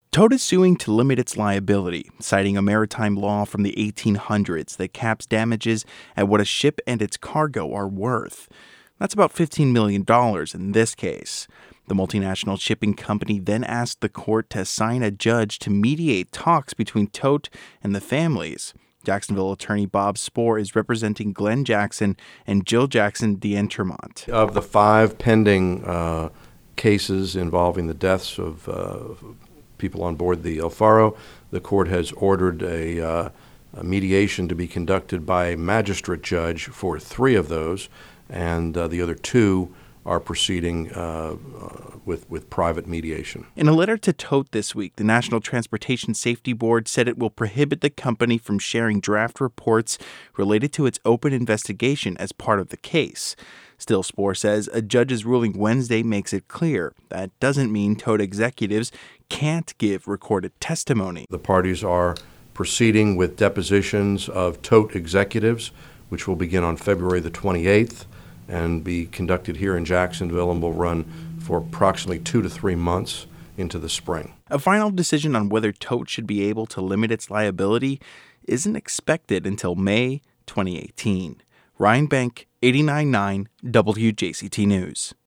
Todt is suing to limit its liability, citing a maritime law from the 1800s that caps damages at what a ship and its cargo are worth. That's about $15 million in this case. The multinational shipping company then asked the court to assign a judge to mediate talks between Todt and the families. Jacksonville attorney Bob Spohr is representing Glenn Jackson and Jill Jackson d'Entremont. Of the 5 pending cases involving the deaths of people on board the El Faro, the court has ordered a mediation to be conducted by a magistrate judge for 3 of those, and the other 2 are proceeding with private mediation. In a letter to Todt this week, the National Transportation Safety Board said it will prohibit the company from sharing draft reports related to its open investigation as part of the case. Still, Spohr says a judge's ruling Wednesday makes it clear that doesn't mean Todt executives can't give recorded testimony. The parties are proceeding with depositions of Todt executives, which will begin on February the 28th and be conducted here in Jacksonville and will run for approximately 2 to 3 months into the spring. A final decision on whether Todt should be able to limit its liability isn't expected until May 2018. Ryan Bank, 89.9 WJCT News.